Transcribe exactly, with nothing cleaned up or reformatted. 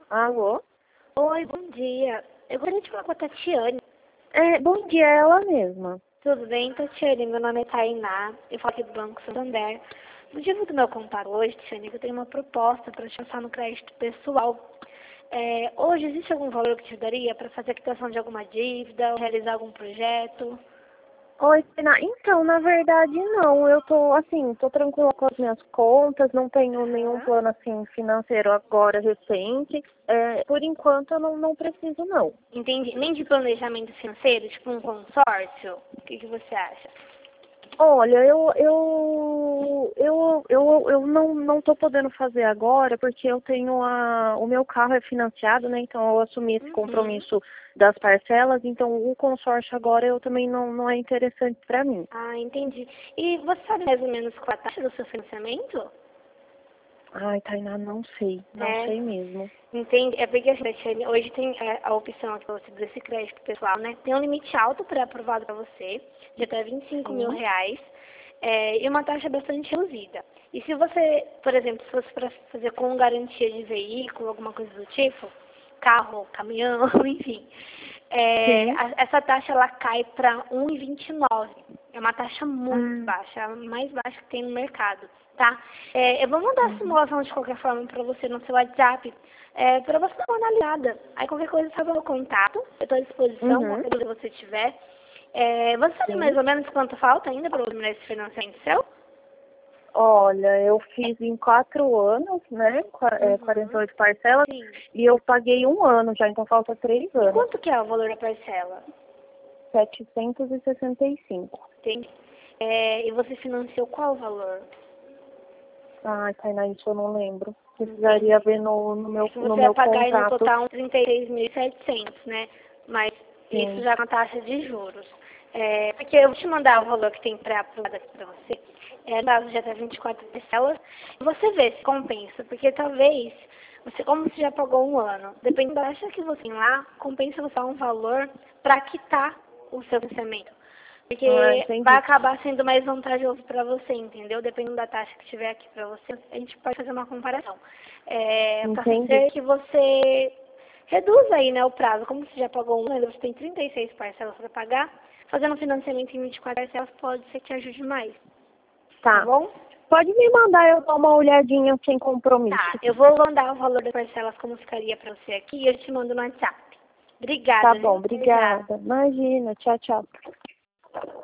Alô? Oi, bom dia. Eu gostaria de falar com a Tatiane. É, bom dia, é ela mesma. Tudo bem, Tatiane? Meu nome é Tainá. Eu falo aqui do Banco Santander. O motivo do meu contato hoje, Tatiane, é que eu tenho uma proposta para te passar no crédito pessoal. É, hoje, existe algum valor que te daria para fazer a quitação de alguma dívida, ou realizar algum projeto? Oi, Tina. Então, na verdade, não. Eu tô, assim, tô tranquila com as minhas contas, não tenho nenhum Aham. plano, assim, financeiro agora recente. É, por enquanto, eu não, não preciso, não. Entendi. Nem de planejamento financeiro, tipo um consórcio? O que, que você acha? Olha, eu, eu, eu, eu, eu não, não tô podendo fazer agora porque eu tenho a, o meu carro é financiado, né? Então eu assumi esse Uhum. compromisso das parcelas, então o consórcio agora eu também não, não é interessante para mim. Ah, entendi. E você sabe mais ou menos qual é a taxa do seu financiamento? Ai, Tainá, não sei, não É. sei mesmo. Entende? É porque assim, Tatiane, hoje tem é, a opção aqui para você desse crédito pessoal, né? Tem um limite alto pré-aprovado para você, de até vinte e cinco mil Sim. reais, é, e uma taxa bastante reduzida. E se você, por exemplo, se fosse para fazer com garantia de veículo, alguma coisa do tipo, carro, caminhão, enfim, é, Sim. a- essa taxa ela cai para um vírgula vinte e nove. É uma taxa muito Hum, baixa, a mais baixa que tem no mercado, tá? É, eu vou mandar a uhum. simulação de qualquer forma para você no seu WhatsApp, é, para você dar uma analisada. Aí qualquer coisa, sabe o meu contato, eu estou à disposição, Uhum. qualquer dúvida que você tiver. É, você sabe Sim. mais ou menos quanto falta ainda para terminar esse financiamento seu? Olha, eu fiz em quatro anos, né? qua- é, quarenta e Uhum. oito parcelas, Sim. e eu paguei um ano já, então falta três E anos. quanto que é o valor da parcela? setecentos e sessenta e cinco. Tem. É, e você financiou qual valor? Ai, Tainá, isso eu não lembro. Precisaria Entendi. ver no, no, É meu, que no você vai meu pagar aí no contato. total uns trinta e seis mil e setecentos, né? Mas isso Sim. já é uma taxa de juros. É, porque eu vou te mandar o valor que tem pré-aprovado aqui para você. É, no caso de até vinte e quatro parcelas. Você vê se compensa, porque talvez, você, como você já pagou um ano, dependendo da taxa que você tem lá, compensa você dar um valor para quitar o seu financiamento. Ah, Porque vai entendi. acabar sendo mais vantajoso para você, entendeu? Dependendo da taxa que tiver aqui para você, a gente pode fazer uma comparação. É, possa Entendi. ser que você reduza aí, né, o prazo. Como você já pagou um, ainda você tem trinta e seis parcelas para pagar, fazendo financiamento em vinte e quatro parcelas pode ser que ajude mais, tá Tá. bom? Pode me mandar eu dar uma olhadinha sem Tá, compromisso. eu vou mandar o valor das parcelas como ficaria para você aqui e eu te mando no WhatsApp. Tá Obrigada, bom, viu? Até já. obrigada. Imagina. Tchau, tchau.